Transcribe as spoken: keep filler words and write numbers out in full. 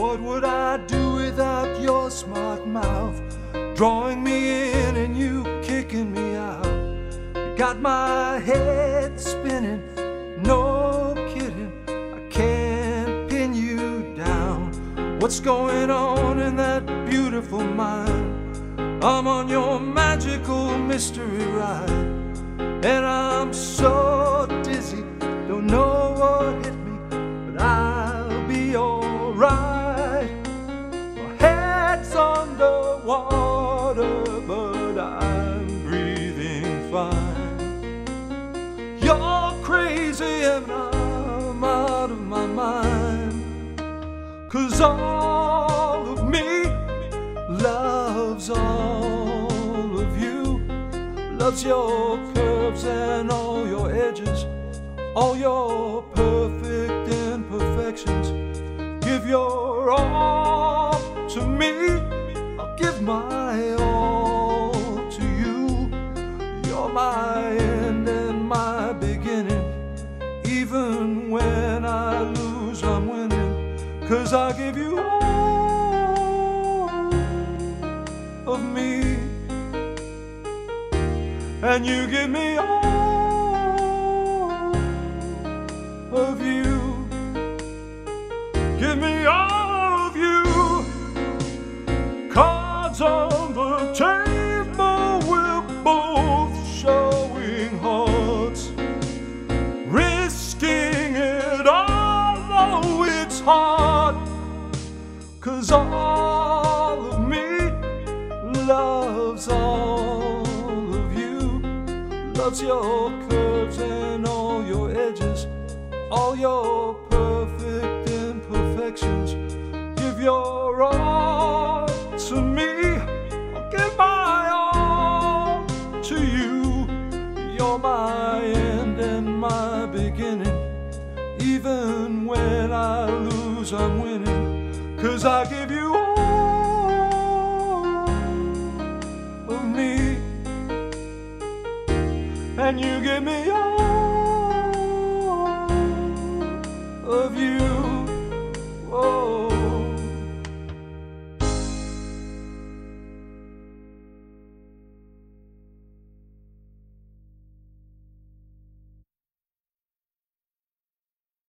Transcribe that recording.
What would I do without your smart mouth, drawing me in and you kicking me out? You got my head spinning, no kidding, I can't pin you down. What's going on in that beautiful mind? I'm on your magical mystery ride, and I'm so dizzy, don't know what hit me, but I'll be alright. My head's underwater, but I'm breathing fine. You're crazy and I'm out of my mind, 'cause all of me loves all of you, loves your curves and all your edges, all your perfect imperfections. Give your all to me, I'll give my all to you. You're my end and my beginning, even when I lose I'm winning, 'cause I give you all of me, and you give me all of you. Give me all of you. Cards on the table, we're both showing hearts, risking it all, though it's hard, 'cause all of me loves all of you, loves your curves and all your edges, all your perfect imperfections. Give your all to me, I'll give my all to you. You're my end and my beginning, even when I lose I'm winning, 'cause I give you all of me, and you give me